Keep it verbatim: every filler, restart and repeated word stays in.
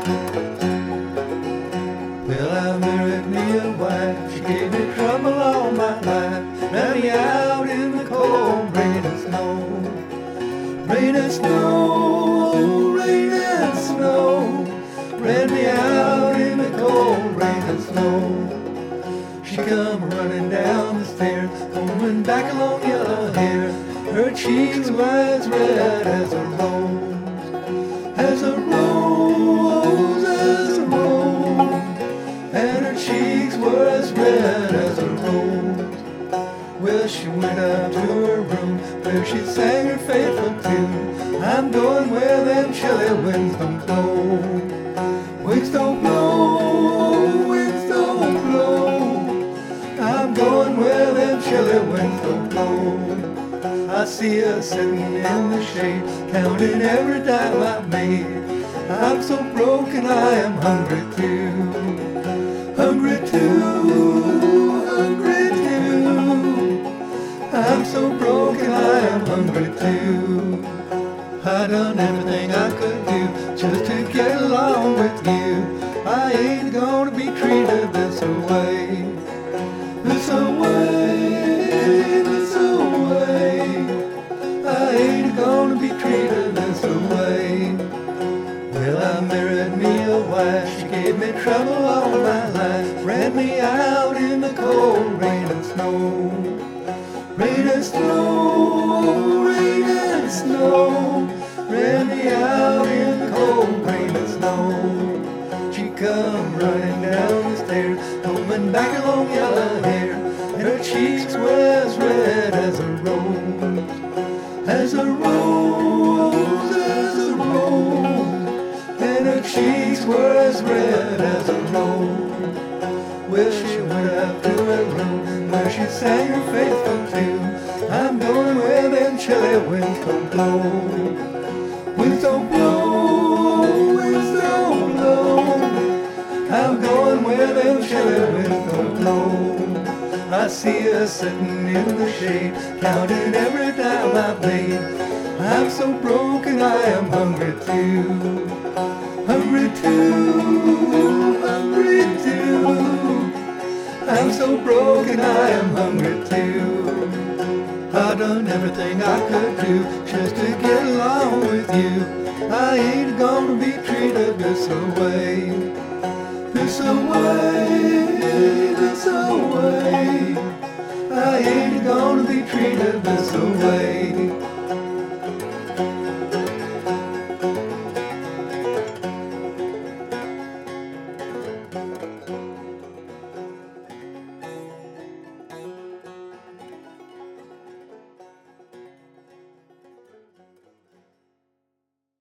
Well, I married me a wife, she gave me trouble all my life. Ran me out in the cold rain and snow. Rain and snow, rain and snow. Ran me out in the cold rain and snow. She come running down the stairs, coming back along yellow hair. Her cheeks were as red as a rose, as a rose, as a rose. And her cheeks were as red as a rose. Well, she went up to her room where she sang her faithful tune. I'm going where them chilly winds don't blow. Winds don't blow, winds don't blow. I'm going where them chilly winds don't blow. I see her sitting in the shade, counting every dime I've made. I'm so broken I am hungry too. Hungry too, hungry too. I'm so broken I am hungry too. I done everything I could do just to get along with you. I ain't gonna be treated this way. This away, this away. I ain't gonna be treated this way. Well, I married me a wife, she gave me trouble all my life. Ran me out in the cold rain and snow. Rain and snow, rain and snow. Ran me out in the cold rain and snow. She come running down the stairs, coming back along yellow hair. And her cheeks were as red as a rose, as a rose, as a rose. And her cheeks were as red as a rose. Well, she went up to her room where she sang her faithful tune. I'm going where them chilly winds don't blow. Winds don't blow, winds don't blow. I'm going where them chilly winds don't blow. I see her sitting in the shade, counting every dime I've made. I'm so broken I am hungry too. Hungry too, hungry too. I'm so broken I am hungry too. I done everything I could do just to get along with you. I ain't gonna be treated this away. This away, this away. I ain't gonna be treated this away.